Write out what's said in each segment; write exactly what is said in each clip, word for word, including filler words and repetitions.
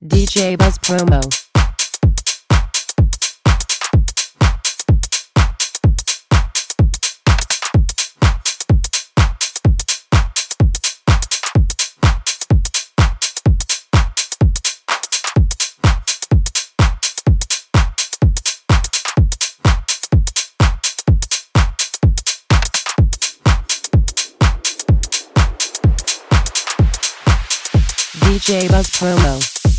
D J Buzz Promo. D J Buzz Promo.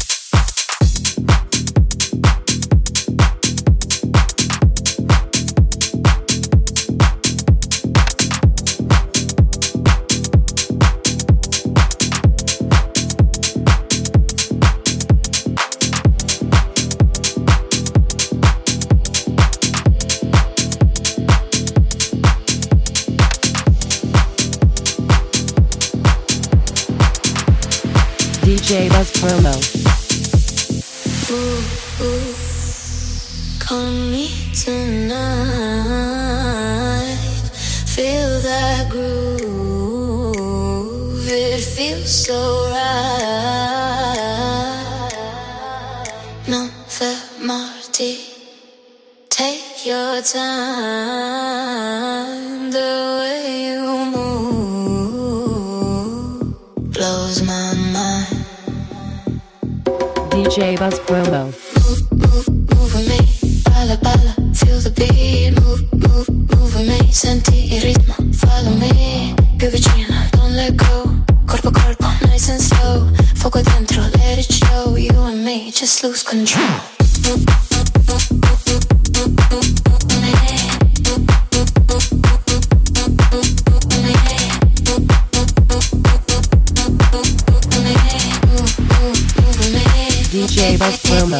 D J Buzz Promo. Ooh, ooh, call me tonight. Feel that groove. It feels so right. Non fermarti. Take your time. The way you move blows my mind. D J Buzz Promo. Move, move, move with me, balla, balla, feel the beat. Move, move, move with me, senti il ritmo, follow me. Più vicino, don't let go, corpo a corpo, nice and slow. Fuoco dentro, let it show. You and me, just lose control. Move, move, move, move, move, move, move, move with me. Move, move, move, move, move, move, move, move with me. Move, move, move, move, move, move, move, move with me. Move, move, move with me. D J Buzz Promo.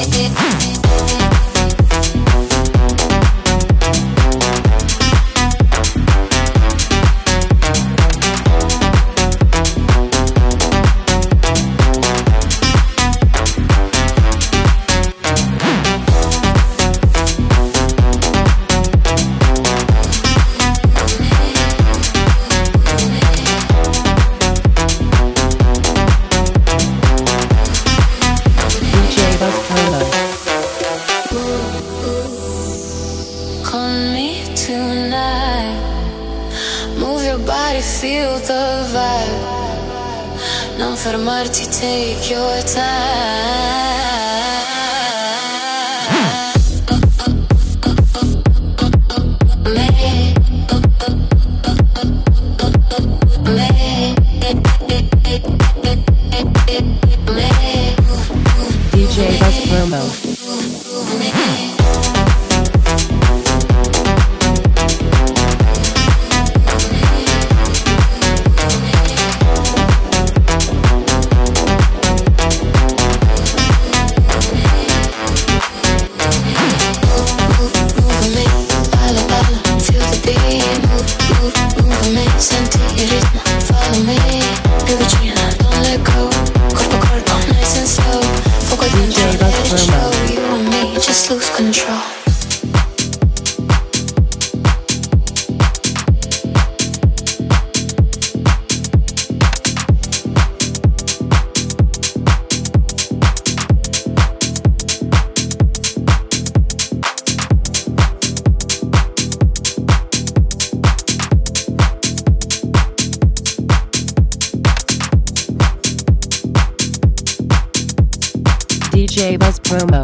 Feel the vibe. Non fermarti, take your time. D J Buzz Promo. Senti il ritmo, follow me. Più vicino, don't let go. Corpo a corpo, nice and slow. Fuoco dentro, let it show. You and me, just lose control. D J Buzz Promo.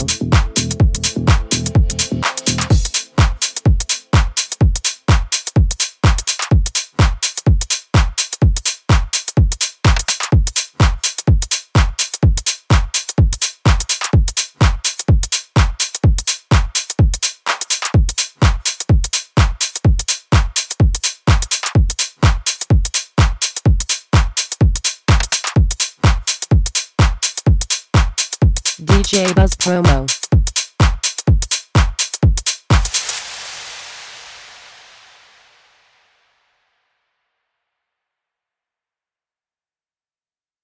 D J Buzz Promo.